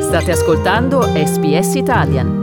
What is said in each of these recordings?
State ascoltando SBS Italian.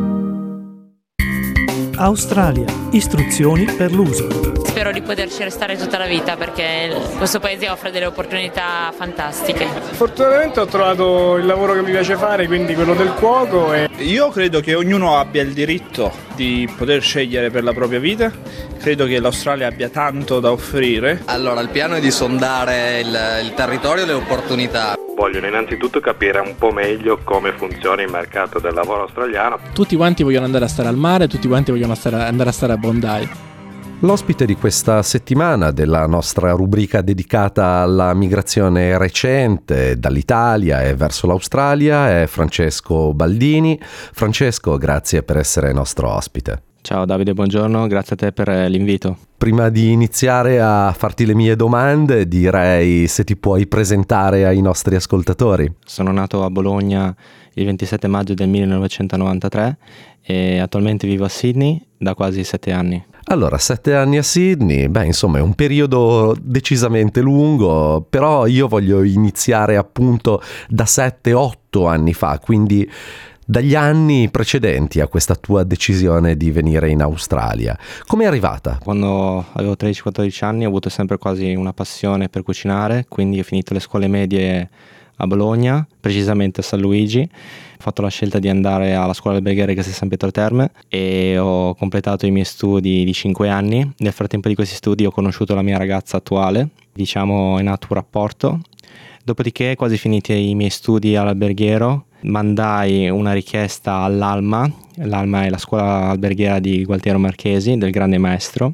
Australia. Istruzioni per l'uso. Spero di poterci restare tutta la vita perché questo paese offre delle opportunità fantastiche. Fortunatamente ho trovato il lavoro che mi piace fare, quindi quello del cuoco. Io credo che ognuno abbia il diritto di poter scegliere per la propria vita. Credo che l'Australia abbia tanto da offrire. Allora, il piano è di sondare il territorio e le opportunità. Vogliono innanzitutto capire un po' meglio come funziona il mercato del lavoro australiano. Tutti quanti vogliono andare a stare al mare, tutti quanti vogliono andare a stare a Bondi. L'ospite di questa settimana della nostra rubrica dedicata alla migrazione recente dall'Italia e verso l'Australia è Francesco Baldini. Francesco, grazie per essere nostro ospite. Ciao Davide, buongiorno, grazie a te per l'invito. Prima di iniziare a farti le mie domande, direi se ti puoi presentare ai nostri ascoltatori. Sono nato a Bologna il 27 maggio del 1993 e attualmente vivo a Sydney da quasi 7 anni. Allora, 7 anni a Sydney, insomma è un periodo decisamente lungo, però io voglio iniziare appunto da 7-8 anni fa, quindi dagli anni precedenti a questa tua decisione di venire in Australia. Come è arrivata? Quando avevo 13-14 anni ho avuto sempre quasi una passione per cucinare, quindi ho finito le scuole medie a Bologna, precisamente a San Luigi. Ho fatto la scelta di andare alla scuola alberghiera di Castel San Pietro Terme e ho completato i miei studi di 5 anni. Nel frattempo di questi studi ho conosciuto la mia ragazza attuale, è nato un rapporto. Dopodiché, quasi finiti i miei studi all'alberghiero, mandai una richiesta all'Alma. L'Alma è la scuola alberghiera di Gualtiero Marchesi, del grande maestro,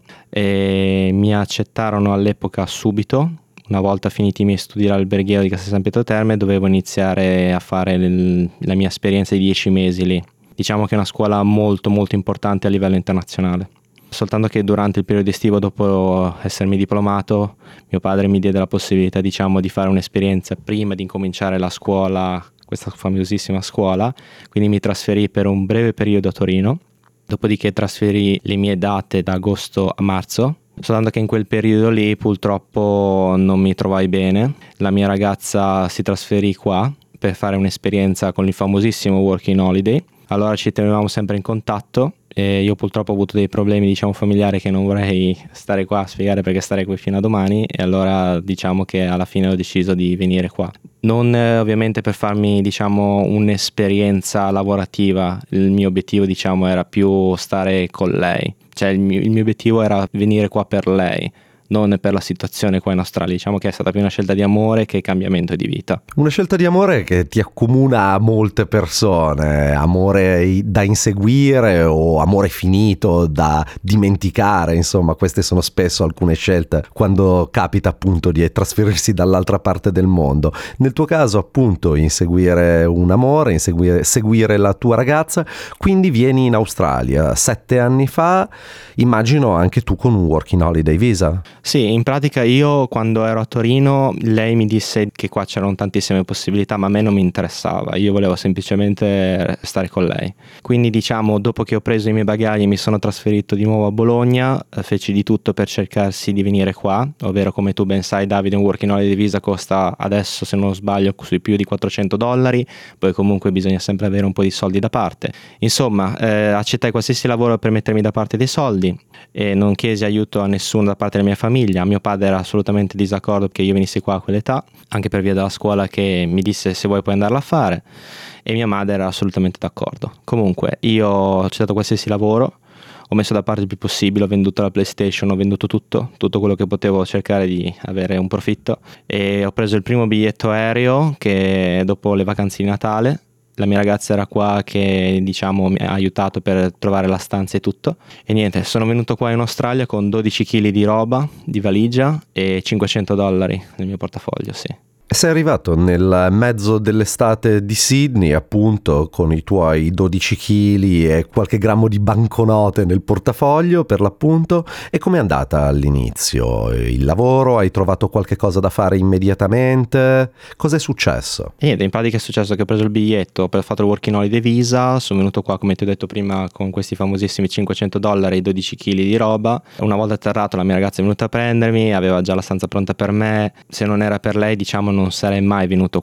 e mi accettarono all'epoca subito. Una volta finiti i miei studi all'alberghiero di Castel San Pietro Terme, dovevo iniziare a fare la mia esperienza di 10 mesi lì. Diciamo che è una scuola molto molto importante a livello internazionale. Soltanto che durante il periodo estivo, dopo essermi diplomato, mio padre mi diede la possibilità, di fare un'esperienza prima di incominciare la scuola, questa famosissima scuola, quindi mi trasferì per un breve periodo a Torino, dopodiché trasferì le mie date da agosto a marzo, soltanto che in quel periodo lì purtroppo non mi trovai bene. La mia ragazza si trasferì qua per fare un'esperienza con il famosissimo Working Holiday, allora ci tenevamo sempre in contatto. E io purtroppo ho avuto dei problemi familiari che non vorrei stare qua a spiegare perché starei qui fino a domani, e allora che alla fine ho deciso di venire qua. Non ovviamente per farmi un'esperienza lavorativa, il mio obiettivo era più stare con lei, cioè il mio obiettivo era venire qua per lei, non per la situazione qua in Australia. Che è stata più una scelta di amore che cambiamento di vita. Una scelta di amore che ti accomuna a molte persone, amore da inseguire o amore finito da dimenticare, insomma queste sono spesso alcune scelte quando capita appunto di trasferirsi dall'altra parte del mondo. Nel tuo caso appunto inseguire un amore, seguire la tua ragazza, quindi vieni in Australia 7 anni fa, immagino anche tu con un Working Holiday Visa. Sì, in pratica io quando ero a Torino lei mi disse che qua c'erano tantissime possibilità, ma a me non mi interessava, io volevo semplicemente stare con lei. Quindi dopo che ho preso i miei bagagli e mi sono trasferito di nuovo a Bologna, feci di tutto per cercarsi di venire qua, ovvero come tu ben sai Davide, un Working Holiday Visa costa adesso, se non sbaglio, sui più di $400, poi comunque bisogna sempre avere un po' di soldi da parte. Insomma, accettai qualsiasi lavoro per mettermi da parte dei soldi e non chiesi aiuto a nessuno da parte della mia famiglia. Mio padre era assolutamente disaccordo che io venissi qua a quell'età, anche per via della scuola, che mi disse se vuoi puoi andarla a fare, e mia madre era assolutamente d'accordo. Comunque io ho accettato qualsiasi lavoro, ho messo da parte il più possibile, ho venduto la PlayStation, ho venduto tutto quello che potevo, cercare di avere un profitto, e ho preso il primo biglietto aereo che dopo le vacanze di Natale. La mia ragazza era qua che mi ha aiutato per trovare la stanza e tutto, e niente, sono venuto qua in Australia con 12 kg di roba, di valigia e $500 nel mio portafoglio, sì. Sei arrivato nel mezzo dell'estate di Sydney, appunto, con i tuoi 12 kg e qualche grammo di banconote nel portafoglio, per l'appunto. E com'è andata all'inizio? Il lavoro? Hai trovato qualche cosa da fare immediatamente? Cos'è successo? Niente, in pratica è successo che ho preso il biglietto, ho fatto il Working Holiday Visa, sono venuto qua, come ti ho detto prima, con questi famosissimi $500 e 12 kg di roba. Una volta atterrato la mia ragazza è venuta a prendermi, aveva già la stanza pronta per me. Se non era per lei, non sarei mai venuto qua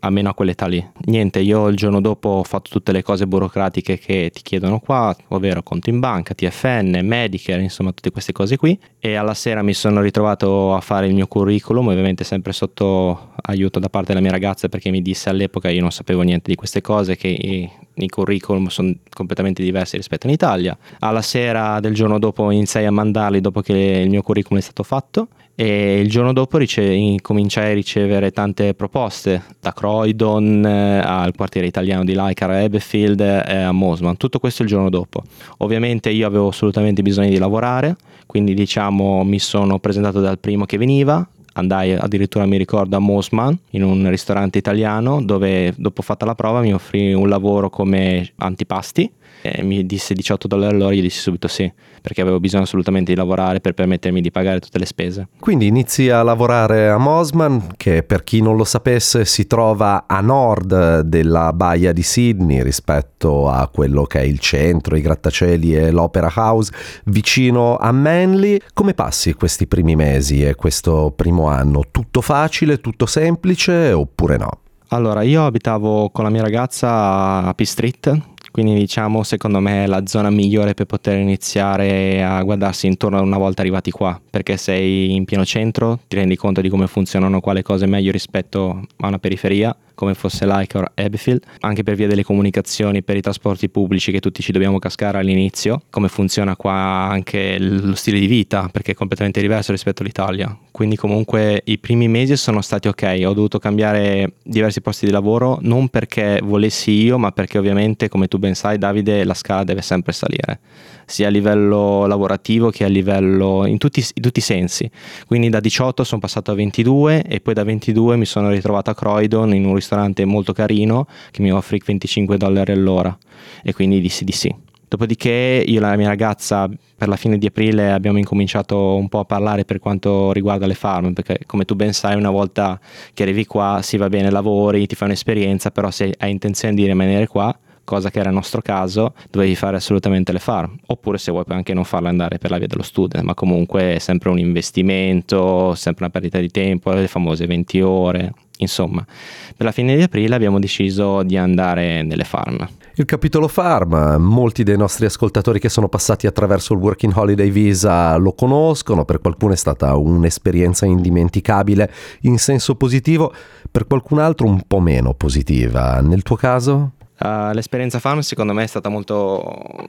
almeno a quell'età lì. Niente, io il giorno dopo ho fatto tutte le cose burocratiche che ti chiedono qua, ovvero conto in banca, TFN, Medicare, insomma tutte queste cose qui, e alla sera mi sono ritrovato a fare il mio curriculum, ovviamente sempre sotto aiuto da parte della mia ragazza, perché mi disse all'epoca, io non sapevo niente di queste cose, che i curriculum sono completamente diversi rispetto in Italia. Alla sera del giorno dopo iniziai a mandarli dopo che il mio curriculum è stato fatto, e il giorno dopo cominciai a ricevere tante proposte da Croydon al quartiere italiano di Leicar a Ebbsfield e a Mosman. Tutto questo il giorno dopo. Ovviamente io avevo assolutamente bisogno di lavorare, quindi diciamo mi sono presentato dal primo che veniva. Andai addirittura, mi ricordo, a Mosman in un ristorante italiano, dove dopo fatta la prova mi offrì un lavoro come antipasti e mi disse $18 all'ora. Io dissi subito sì, perché avevo bisogno assolutamente di lavorare per permettermi di pagare tutte le spese. Quindi inizi a lavorare a Mosman, che per chi non lo sapesse si trova a nord della baia di Sydney rispetto a quello che è il centro, i grattacieli e l'Opera House, vicino a Manly. Come passi questi primi mesi e questo primo anno? Tutto facile, tutto semplice oppure no? Allora, io abitavo con la mia ragazza a Pitt Street, quindi diciamo secondo me è la zona migliore per poter iniziare a guardarsi intorno una volta arrivati qua, perché sei in pieno centro, ti rendi conto di come funzionano qua le cose meglio rispetto a una periferia come fosse Leicar o Ebbsfield, anche per via delle comunicazioni, per i trasporti pubblici che tutti ci dobbiamo cascare all'inizio, come funziona qua anche lo stile di vita, perché è completamente diverso rispetto all'Italia. Quindi comunque i primi mesi sono stati ok, ho dovuto cambiare diversi posti di lavoro, non perché volessi io, ma perché ovviamente, come tu ben sai Davide, la scala deve sempre salire, sia a livello lavorativo che a livello in tutti i sensi. Quindi da 18 sono passato a 22 e poi da 22 mi sono ritrovato a Croydon in un ristorante molto carino che mi offrì $25 all'ora e quindi dissi di sì. Dopodiché io e la mia ragazza per la fine di aprile abbiamo incominciato un po' a parlare per quanto riguarda le farm, perché come tu ben sai una volta che arrivi qua si va bene, lavori, ti fai un'esperienza, però se hai intenzione di rimanere qua, cosa che era il nostro caso, dovevi fare assolutamente le farm, oppure se vuoi puoi anche non farle andare per la via dello student, ma comunque è sempre un investimento, sempre una perdita di tempo, le famose 20 ore, insomma. Per la fine di aprile abbiamo deciso di andare nelle farm. Il capitolo farm, molti dei nostri ascoltatori che sono passati attraverso il Working Holiday Visa lo conoscono, per qualcuno è stata un'esperienza indimenticabile in senso positivo, per qualcun altro un po' meno positiva. Nel tuo caso? L'esperienza farm secondo me è stata molto,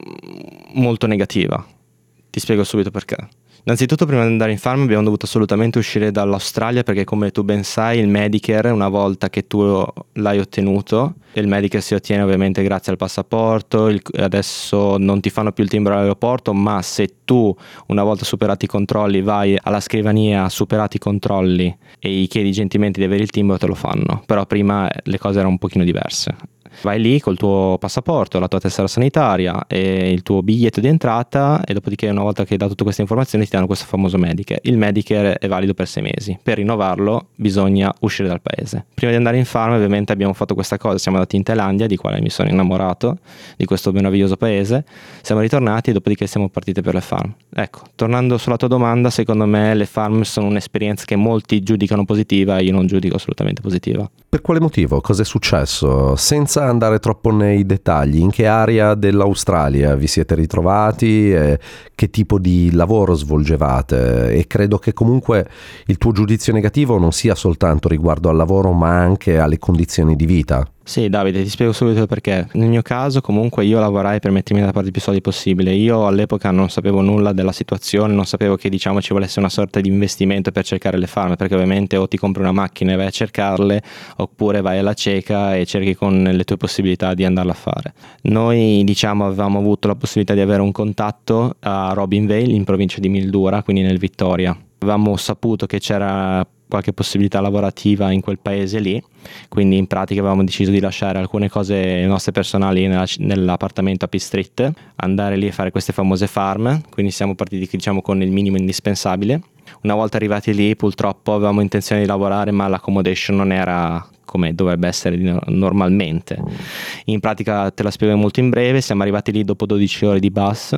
molto negativa. Ti spiego subito perché. Innanzitutto, prima di andare in farm abbiamo dovuto assolutamente uscire dall'Australia, perché come tu ben sai il Medicare, una volta che tu l'hai ottenuto, il Medicare si ottiene ovviamente grazie al passaporto, adesso non ti fanno più il timbro all'aeroporto, ma se tu una volta superati i controlli vai alla scrivania, superati i controlli e gli chiedi gentilmente di avere il timbro, te lo fanno, però prima le cose erano un pochino diverse. Vai lì col tuo passaporto, la tua tessera sanitaria e il tuo biglietto di entrata, e dopodiché una volta che hai dato tutte queste informazioni ti danno questo famoso Medicare. Il Medicare è valido per 6 mesi, per rinnovarlo bisogna uscire dal paese. Prima di andare in farm ovviamente abbiamo fatto questa cosa, siamo andati in Thailandia, di quale mi sono innamorato, di questo meraviglioso paese, siamo ritornati e dopodiché siamo partiti per le farm. Ecco, tornando sulla tua domanda, secondo me le farm sono un'esperienza che molti giudicano positiva, io non giudico assolutamente positiva. Per quale motivo? Cosa è successo? Senza andare troppo nei dettagli, in che area dell'Australia vi siete ritrovati e che tipo di lavoro svolgevate? E credo che comunque il tuo giudizio negativo non sia soltanto riguardo al lavoro ma anche alle condizioni di vita. Sì Davide, ti spiego subito perché. Nel mio caso comunque io lavorai per mettermi da parte più soldi possibile. Io all'epoca non sapevo nulla della situazione, non sapevo che diciamo ci volesse una sorta di investimento per cercare le farm, perché ovviamente o ti compri una macchina e vai a cercarle, oppure vai alla cieca e cerchi con le tue possibilità di andarla a fare. Noi diciamo avevamo avuto la possibilità di avere un contatto a Robin Vale in provincia di Mildura, quindi nel Victoria. Avevamo saputo che c'era qualche possibilità lavorativa in quel paese lì, quindi in pratica avevamo deciso di lasciare alcune cose nostre personali nell'appartamento a Pitt Street, andare lì a fare queste famose farm, quindi siamo partiti diciamo con il minimo indispensabile. Una volta arrivati lì purtroppo avevamo intenzione di lavorare, ma l'accommodation non era come dovrebbe essere normalmente. In pratica te la spiego molto in breve, siamo arrivati lì dopo 12 ore di bus.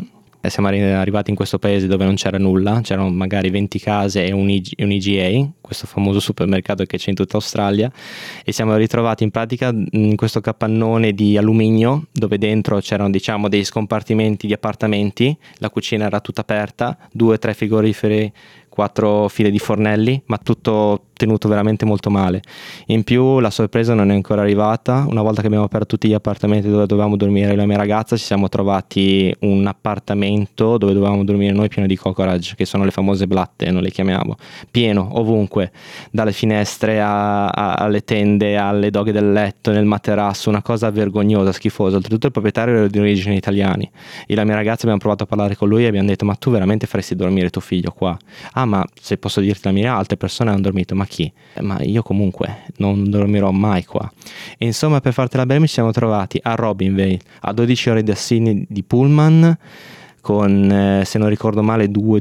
siamo arrivati in questo paese dove non c'era nulla, c'erano magari 20 case e un IGA, questo famoso supermercato che c'è in tutta Australia, e siamo ritrovati in pratica in questo capannone di alluminio dove dentro c'erano diciamo dei scompartimenti di appartamenti, la cucina era tutta aperta, 2-3 frigoriferi, 4 file di fornelli, ma tutto tenuto veramente molto male. In più la sorpresa non è ancora arrivata. Una volta che abbiamo aperto tutti gli appartamenti dove dovevamo dormire la mia ragazza, ci siamo trovati un appartamento dove dovevamo dormire noi pieno di cockroach, che sono le famose blatte, non le chiamiamo, pieno ovunque, dalle finestre alle tende, alle doghe del letto, nel materasso, una cosa vergognosa, schifosa. Oltretutto il proprietario era di origini italiani. Io e la mia ragazza abbiamo provato a parlare con lui e abbiamo detto: ma tu veramente faresti dormire tuo figlio qua? Ah, ma se posso dirti la mia, altre persone hanno dormito. Ma chi? Ma io comunque non dormirò mai qua. E insomma, per fartela breve, ci siamo trovati a Robinvale, a 12 ore da Sydney di pullman, con se non ricordo male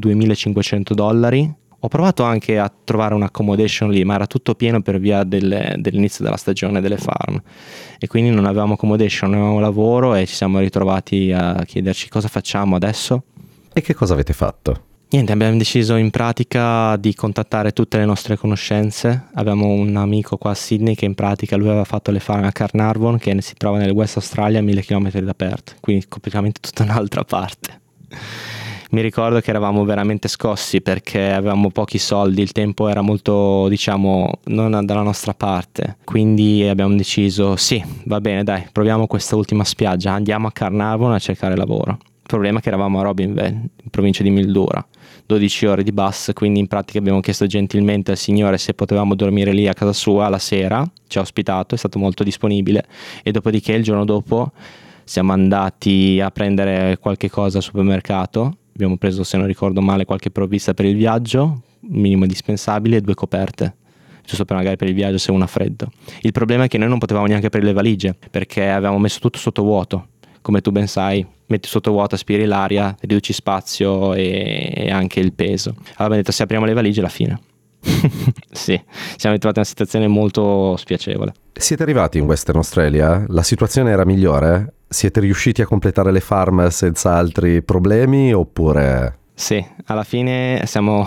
$2.500. Ho provato anche a trovare un'accommodation lì, ma era tutto pieno per via dell'inizio della stagione delle farm, e quindi non avevamo accommodation, non avevamo lavoro, e ci siamo ritrovati a chiederci cosa facciamo adesso. E che cosa avete fatto? Niente, abbiamo deciso in pratica di contattare tutte le nostre conoscenze. Abbiamo un amico qua a Sydney che in pratica lui aveva fatto le farm a Carnarvon, che si trova nel West Australia, a 1000 km da Perth, quindi completamente tutta un'altra parte. Mi ricordo che eravamo veramente scossi perché avevamo pochi soldi, il tempo era molto, diciamo, non dalla nostra parte, quindi abbiamo deciso: sì, va bene, dai, proviamo questa ultima spiaggia, andiamo a Carnarvon a cercare lavoro. Il problema è che eravamo a Robinvale, in provincia di Mildura, 12 ore di bus, quindi in pratica abbiamo chiesto gentilmente al signore se potevamo dormire lì a casa sua la sera, ci ha ospitato, è stato molto disponibile, e dopodiché il giorno dopo siamo andati a prendere qualche cosa al supermercato. Abbiamo preso, se non ricordo male, qualche provvista per il viaggio, minimo indispensabile, e 2 coperte, giusto per magari per il viaggio se uno ha freddo. Il problema è che noi non potevamo neanche aprire le valigie perché avevamo messo tutto sotto vuoto. Come tu ben sai, metti sotto vuoto, aspiri l'aria, riduci spazio e anche il peso. Allora abbiamo detto: se apriamo le valigie, alla fine. Sì, siamo ritrovati in una situazione molto spiacevole. Siete arrivati in Western Australia? La situazione era migliore? Siete riusciti a completare le farm senza altri problemi oppure... Sì, alla fine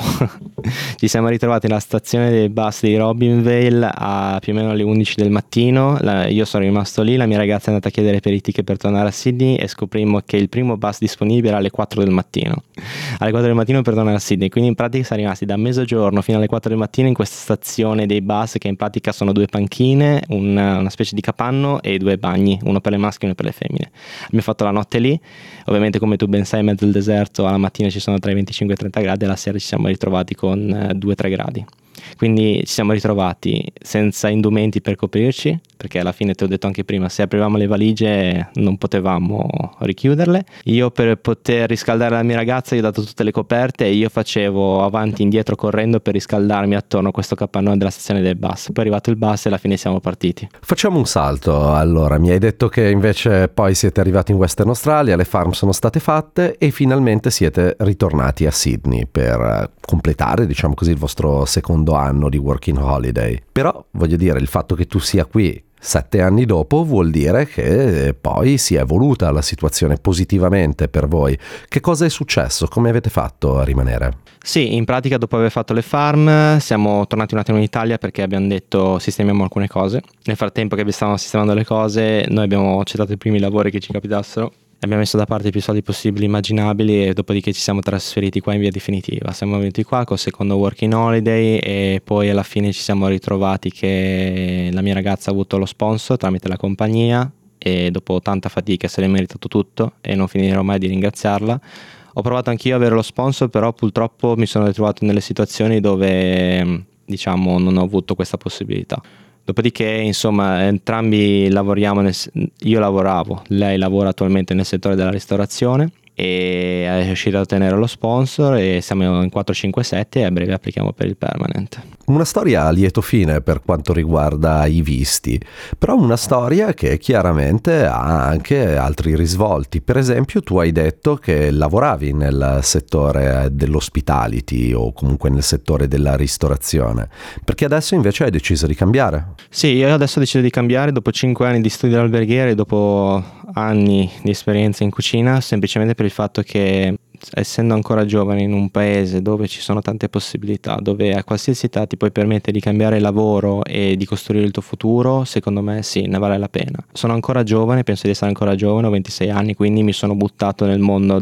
ci siamo ritrovati alla stazione del bus di Robinvale a più o meno alle 11 del mattino. Io sono rimasto lì, la mia ragazza è andata a chiedere per i ticket per tornare a Sydney e scoprimmo che il primo bus disponibile era alle 4 del mattino. Alle 4 del mattino per tornare a Sydney, quindi in pratica siamo rimasti da mezzogiorno fino alle 4 del mattino in questa stazione dei bus, che in pratica sono 2 panchine, una specie di capanno e 2 bagni, uno per le maschie e uno per le femmine. Abbiamo fatto la notte lì, ovviamente come tu ben sai in mezzo al deserto alla mattina ci sono tra i 25 e i 30 gradi, e alla sera ci siamo ritrovati con 2-3 gradi. Quindi ci siamo ritrovati senza indumenti per coprirci, perché alla fine, ti ho detto anche prima, se aprivamo le valigie non potevamo richiuderle. Io, per poter riscaldare la mia ragazza, gli ho dato tutte le coperte e io facevo avanti e indietro correndo per riscaldarmi attorno a questo capannone della stazione del bus. Poi è arrivato il bus e alla fine siamo partiti. Facciamo un salto. Allora, mi hai detto che invece poi siete arrivati in Western Australia, le farm sono state fatte e finalmente siete ritornati a Sydney per completare, diciamo così, il vostro secondo anno di working holiday. Però voglio dire, il fatto che tu sia qui 7 anni dopo vuol dire che poi si è evoluta la situazione positivamente per voi. Che cosa è successo? Come avete fatto a rimanere? Sì, in pratica dopo aver fatto le farm siamo tornati un attimo in Italia perché abbiamo detto sistemiamo alcune cose. Nel frattempo che stavamo sistemando le cose, noi abbiamo accettato i primi lavori che ci capitassero. Abbiamo messo da parte più soldi possibili immaginabili e dopodiché ci siamo trasferiti qua in via definitiva. Siamo venuti qua col secondo working holiday e poi alla fine ci siamo ritrovati che la mia ragazza ha avuto lo sponsor tramite la compagnia e dopo tanta fatica se l'è meritato tutto e non finirò mai di ringraziarla. Ho provato anch'io ad avere lo sponsor, però purtroppo mi sono ritrovato nelle situazioni dove, diciamo, non ho avuto questa possibilità. Dopodiché, insomma, entrambi lavoriamo, io lavoravo, lei lavora attualmente nel settore della ristorazione e è riuscita a ottenere lo sponsor e siamo in 457 e a breve applichiamo per il permanent. Una storia a lieto fine per quanto riguarda i visti, però una storia che chiaramente ha anche altri risvolti. Per esempio, tu hai detto che lavoravi nel settore dell'hospitality o comunque nel settore della ristorazione, perché adesso invece hai deciso di cambiare. Sì, io adesso ho deciso di cambiare dopo 5 anni di studio alberghiere e dopo anni di esperienza in cucina, semplicemente per il fatto che essendo ancora giovane in un paese dove ci sono tante possibilità, dove a qualsiasi età ti puoi permettere di cambiare lavoro e di costruire il tuo futuro, secondo me sì, ne vale la pena. Sono ancora giovane, penso di essere ancora giovane, ho 26 anni, quindi mi sono buttato nel mondo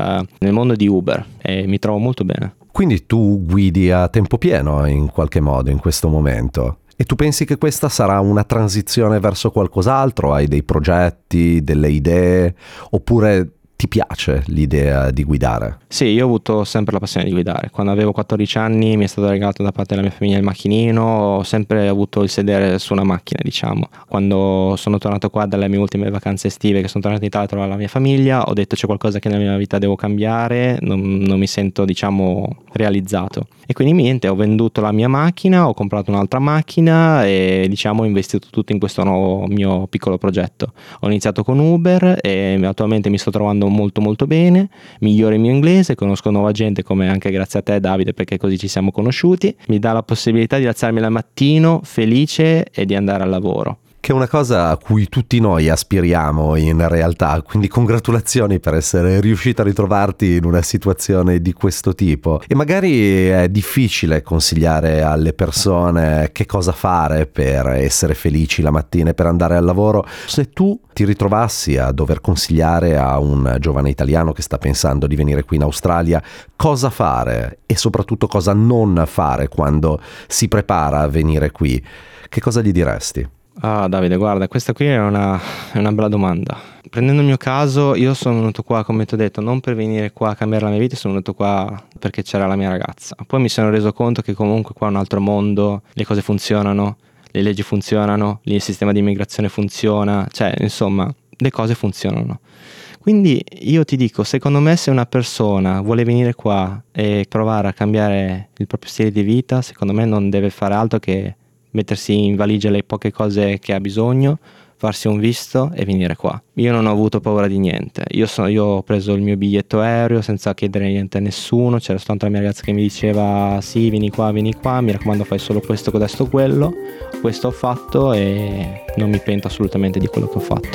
di Uber e mi trovo molto bene. Quindi tu guidi a tempo pieno in qualche modo in questo momento? E tu pensi che questa sarà una transizione verso qualcos'altro? Hai dei progetti, delle idee? Oppure ti piace l'idea di guidare? Sì, io ho avuto sempre la passione di guidare. Quando avevo 14 anni mi è stato regalato da parte della mia famiglia il macchinino, ho sempre avuto il sedere su una macchina, diciamo. Quando sono tornato qua dalle mie ultime vacanze estive, che sono tornato in Italia a trovare la mia famiglia, ho detto c'è qualcosa che nella mia vita devo cambiare, non mi sento, diciamo, realizzato. E quindi niente, ho venduto la mia macchina, ho comprato un'altra macchina e, diciamo, ho investito tutto in questo nuovo mio piccolo progetto. Ho iniziato con Uber e attualmente mi sto trovando molto molto bene, migliore il mio inglese, conosco nuova gente, come anche grazie a te, Davide, perché così ci siamo conosciuti. Mi dà la possibilità di alzarmi al mattino felice e di andare al lavoro. Che è una cosa a cui tutti noi aspiriamo in realtà, quindi congratulazioni per essere riuscito a ritrovarti in una situazione di questo tipo. E magari è difficile consigliare alle persone che cosa fare per essere felici la mattina e per andare al lavoro. Se tu ti ritrovassi a dover consigliare a un giovane italiano che sta pensando di venire qui in Australia cosa fare e soprattutto cosa non fare quando si prepara a venire qui, che cosa gli diresti? Ah, Davide, guarda, questa qui è una bella domanda. Prendendo il mio caso, io sono venuto qua, come ti ho detto, non per venire qua a cambiare la mia vita, sono venuto qua perché c'era la mia ragazza. Poi mi sono reso conto che comunque qua è un altro mondo, le cose funzionano, le leggi funzionano, il sistema di immigrazione funziona, cioè, insomma, le cose funzionano. Quindi io ti dico, secondo me, se una persona vuole venire qua e provare a cambiare il proprio stile di vita, secondo me non deve fare altro che mettersi in valigia le poche cose che ha bisogno, farsi un visto e venire qua. Io non ho avuto paura di niente. Io ho preso il mio biglietto aereo senza chiedere niente a nessuno. C'era soltanto la mia ragazza che mi diceva sì, vieni qua, mi raccomando, fai solo questo, quello. Questo ho fatto e non mi pento assolutamente di quello che ho fatto.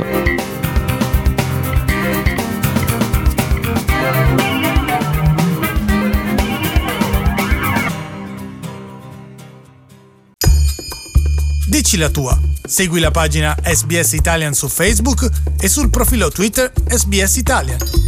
Dici la tua. Segui la pagina SBS Italian su Facebook e sul profilo Twitter SBS Italian.